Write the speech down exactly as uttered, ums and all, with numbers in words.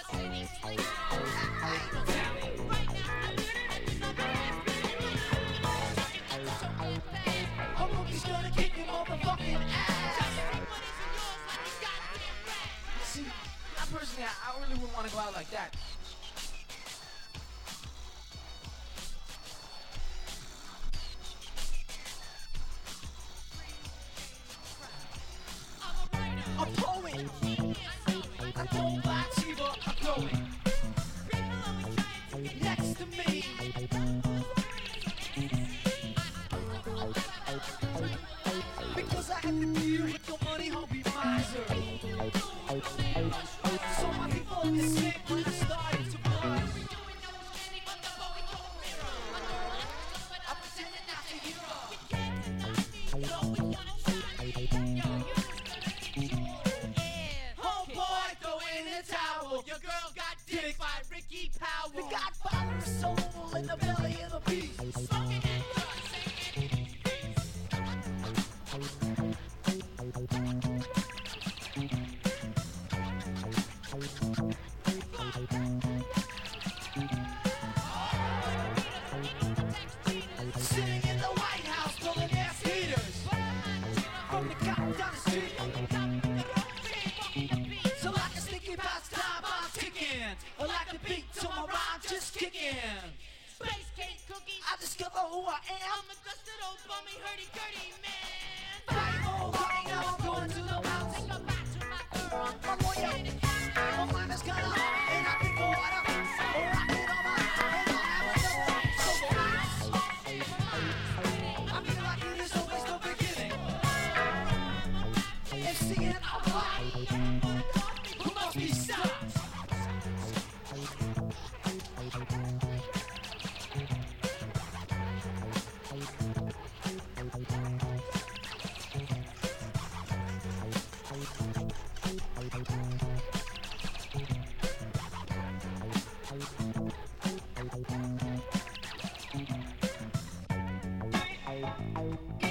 He's gonna kick your motherfucking ass. See, I personally, I, I really wouldn't want to go out like that. A poet. I don't buy tea, but I'm growing. Next to me. Because I had to deal with your money hungry miser. So my people is sick when I started to run. I'm pretending not to hear her. Homeboy, throw in the towel. Your girl got dick by Ricky Powell. The Godfather is soul in the belly of the beast. Smoking and singing. Sitting in the White House, pulling ass heaters. From the cop down the street. So like a sticky past time, I'm ticking. I like the beat till my rhyme just kicking. Space cake cookies. I discover who I am. I'm a dusted old bummy hurdy-gurdy man. I'm old, right now I'm going to the mountains. Take her back to my girl. I'm loyal. My mind is kinda hot, and I think the water. Rockin' on my head, I'll have it so nice. I feel like it is always the beginning. And seeing a light who must be stopped. Thank you.